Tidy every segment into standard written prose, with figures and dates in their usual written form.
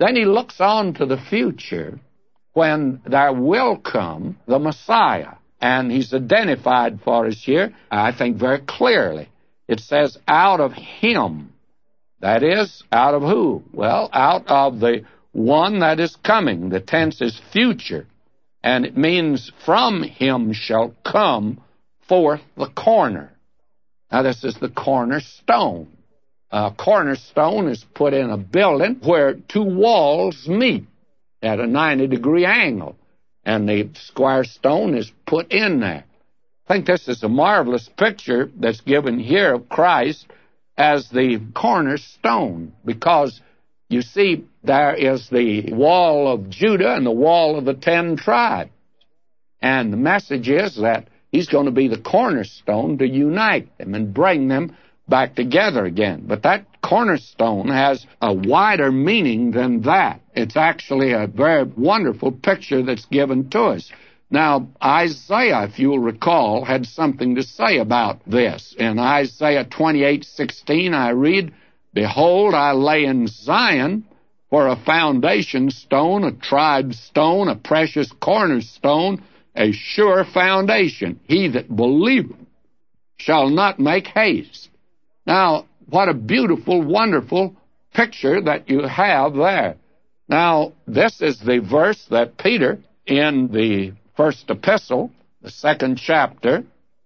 Then he looks on to the future when there will come the Messiah. And he's identified for us here, I think, very clearly. It says, out of him. That is, out of who? Well, out of the one that is coming. The tense is future. And it means from him shall come forth the corner. Now, this is the cornerstone. A cornerstone is put in a building where two walls meet at a 90-degree angle, and the square stone is put in there. I think this is a marvelous picture that's given here of Christ as the cornerstone, because, you see, there is the wall of Judah and the wall of the 10 tribes. And the message is that he's going to be the cornerstone to unite them and bring them back together again. But that cornerstone has a wider meaning than that. It's actually a very wonderful picture that's given to us. Now, Isaiah, if you'll recall, had something to say about this. In Isaiah 28:16, I read, "Behold, I lay in Zion for a foundation stone, a tried stone, a precious cornerstone, a sure foundation. He that believeth shall not make haste." Now, what a beautiful, wonderful picture that you have there. Now, this is the verse that Peter, in the first epistle, the 2nd chapter,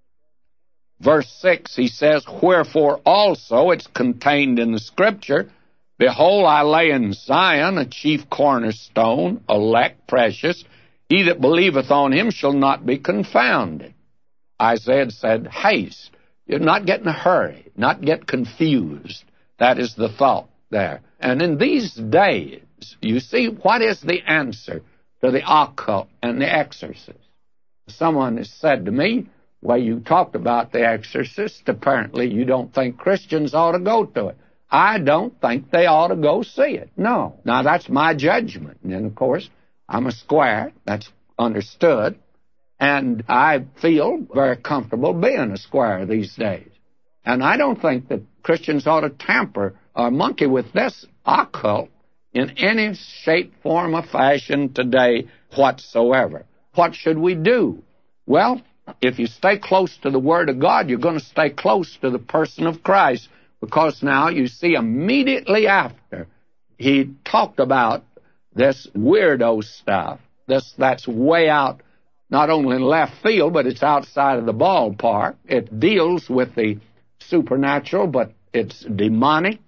verse 6, he says, "Wherefore also," it's contained in the Scripture, "Behold, I lay in Zion a chief cornerstone, elect, precious. He that believeth on him shall not be confounded." Isaiah said, haste. You're not get in a hurry, not get confused. That is the thought there. And in these days, you see, what is the answer to the occult and the exorcist? Someone has said to me, well, you talked about the exorcist. Apparently, you don't think Christians ought to go to it. I don't think they ought to go see it. No. Now, that's my judgment. And, of course, I'm a square. That's understood. And I feel very comfortable being a square these days. And I don't think that Christians ought to tamper or monkey with this occult in any shape, form, or fashion today whatsoever. What should we do? Well, if you stay close to the Word of God, you're going to stay close to the person of Christ, because now you see immediately after he talked about this weirdo stuff, that's way out, not only in left field, but it's outside of the ballpark. It deals with the supernatural, but it's demonic.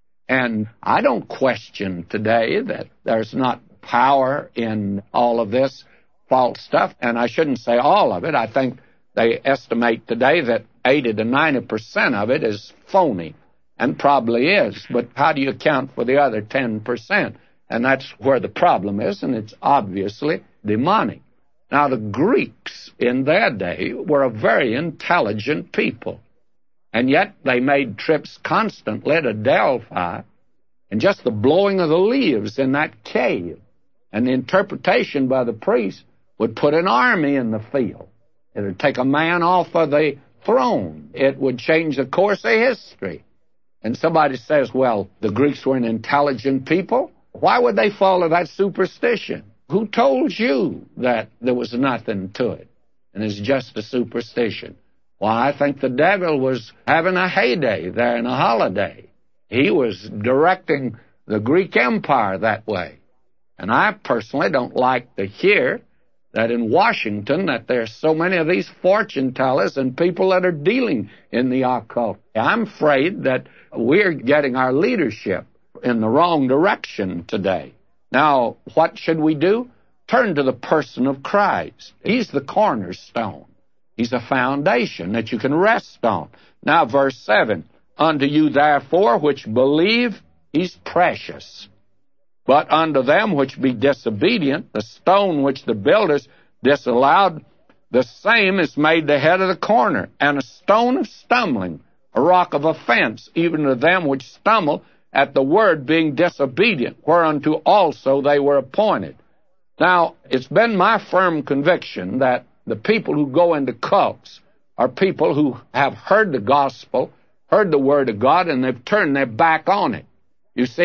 And I don't question today that there's not power in all of this false stuff. And I shouldn't say all of it. I think they estimate today that 80 to 90% of it is phony, and probably is. But how do you account for the other 10%? And that's where the problem is, and it's obviously demonic. Now, the Greeks in their day were a very intelligent people, and yet they made trips constantly to Delphi, and just the blowing of the leaves in that cave and the interpretation by the priest would put an army in the field. It would take a man off of the throne. It would change the course of history. And somebody says, well, the Greeks were an intelligent people. Why would they follow that superstition? Who told you that there was nothing to it and it's just a superstition? Well, I think the devil was having a heyday there and a holiday. He was directing the Greek Empire that way. And I personally don't like to hear that in Washington that there's so many of these fortune tellers and people that are dealing in the occult. I'm afraid that we're getting our leadership in the wrong direction today. Now, what should we do? Turn to the person of Christ. He's the cornerstone. He's a foundation that you can rest on. Now, verse 7, "Unto you, therefore, which believe, he's precious. But unto them which be disobedient, the stone which the builders disallowed, the same is made the head of the corner, and a stone of stumbling, a rock of offense, even to them which stumble at the word, being disobedient, whereunto also they were appointed." Now, it's been my firm conviction that the people who go into cults are people who have heard the gospel, heard the word of God, and they've turned their back on it. You see,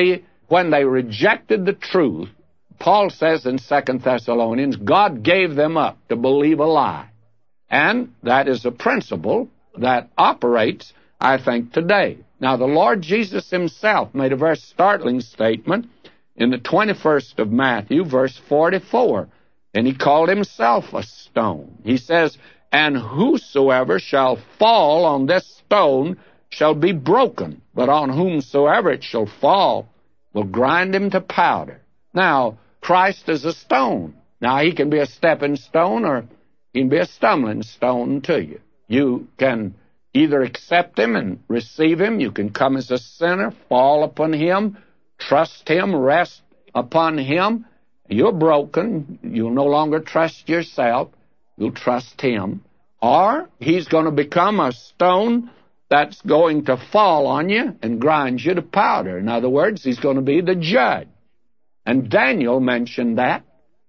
when they rejected the truth, Paul says in 2 Thessalonians, God gave them up to believe a lie. And that is a principle that operates, I think, today. Now, the Lord Jesus himself made a very startling statement in the 21st of Matthew, verse 44, and he called himself a stone. He says, and whosoever shall fall on this stone shall be broken, but on whomsoever it shall fall will grind him to powder. Now, Christ is a stone. Now, he can be a stepping stone or he can be a stumbling stone to you. You can either accept him and receive him. You can come as a sinner, fall upon him, trust him, rest upon him. You're broken. You'll no longer trust yourself. You'll trust him. Or he's going to become a stone that's going to fall on you and grind you to powder. In other words, he's going to be the judge. And Daniel mentioned that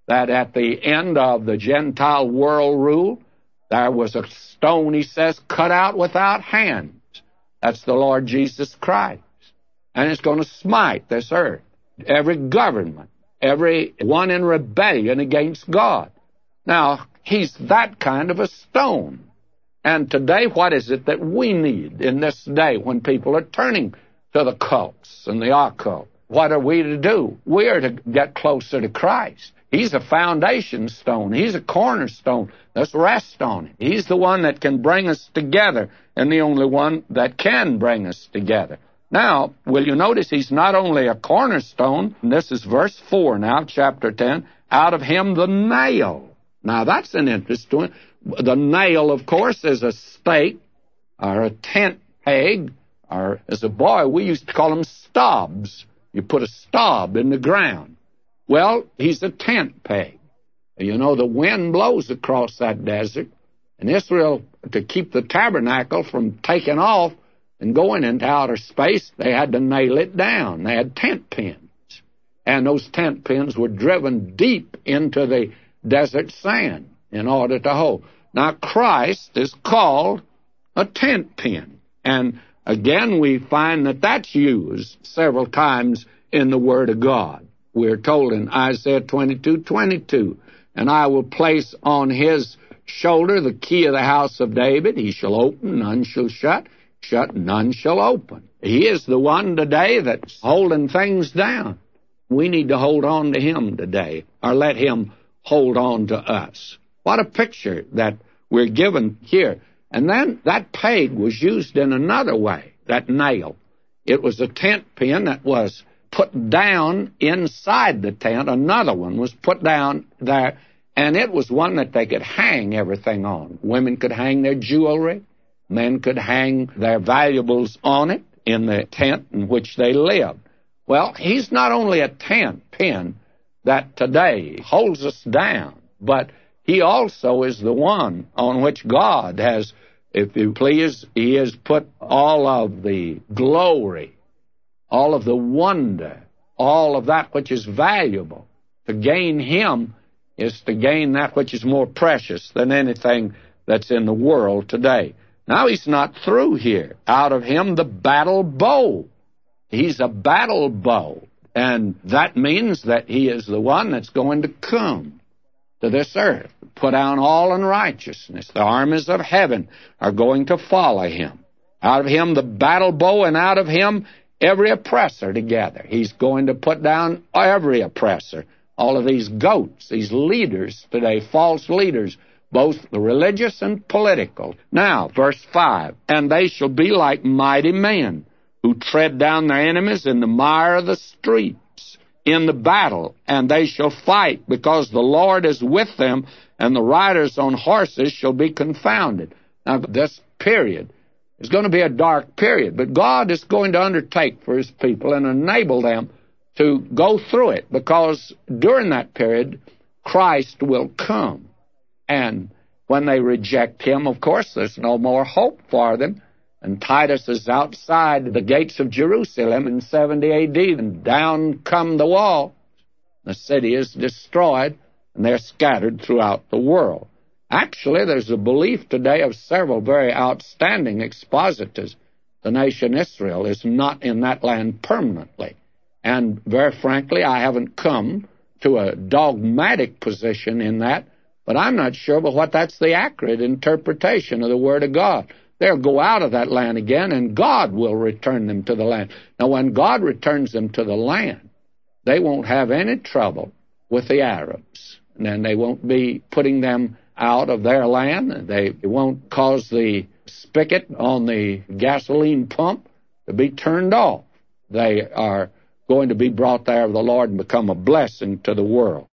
at the end of the Gentile world rule, there was a stone, he says, cut out without hands. That's the Lord Jesus Christ. And it's going to smite this earth. Every government, every one in rebellion against God. Now, he's that kind of a stone. And today, what is it that we need in this day when people are turning to the cults and the occult? What are we to do? We are to get closer to Christ. He's a foundation stone. He's a cornerstone. Let's rest on him. He's the one that can bring us together and the only one that can bring us together. Now, will you notice he's not only a cornerstone, and this is verse 4 now, chapter 10, out of him the nail. Now, that's an interesting one. The nail, of course, is a stake or a tent peg, or as a boy, we used to call them stobs. You put a stob in the ground. Well, he's a tent peg. You know, the wind blows across that desert, and Israel, to keep the tabernacle from taking off and going into outer space, they had to nail it down. They had tent pins. And those tent pins were driven deep into the desert sand in order to hold. Now, Christ is called a tent pin. And again, we find that that's used several times in the Word of God. We're told in Isaiah 22:22, and I will place on his shoulder the key of the house of David. He shall open, none shall shut. Shut, none shall open. He is the one today that's holding things down. We need to hold on to him today, or let him hold on to us. What a picture that we're given here. And then that peg was used in another way, that nail. It was a tent pin that was put down inside the tent. Another one was put down there, and it was one that they could hang everything on. Women could hang their jewelry. Men could hang their valuables on it in the tent in which they lived. Well, he's not only a tent pin that today holds us down, but he also is the one on which God has, if you please, he has put all of the glory, all of the wonder, all of that which is valuable. To gain him is to gain that which is more precious than anything that's in the world today. Now, he's not through here. Out of him, the battle bow. He's a battle bow. And that means that he is the one that's going to come to this earth, put down all unrighteousness. The armies of heaven are going to follow him. Out of him, the battle bow, and out of him, every oppressor together. He's going to put down every oppressor. All of these goats, these leaders today, false leaders, both the religious and political. Now, verse 5, and they shall be like mighty men who tread down their enemies in the mire of the streets in the battle, and they shall fight, because the Lord is with them, and the riders on horses shall be confounded. Now, this period is going to be a dark period, but God is going to undertake for his people and enable them to go through it, because during that period, Christ will come. And when they reject him, of course, there's no more hope for them. And Titus is outside the gates of Jerusalem in 70 A.D., and down come the walls. The city is destroyed, and they're scattered throughout the world. Actually, there's a belief today of several very outstanding expositors. The nation Israel is not in that land permanently. And very frankly, I haven't come to a dogmatic position in that, but I'm not sure but what that's the accurate interpretation of the Word of God. They'll go out of that land again, and God will return them to the land. Now, when God returns them to the land, they won't have any trouble with the Arabs, and they won't be putting them out of their land. They won't cause the spigot on the gasoline pump to be turned off. They are going to be brought there of the Lord and become a blessing to the world.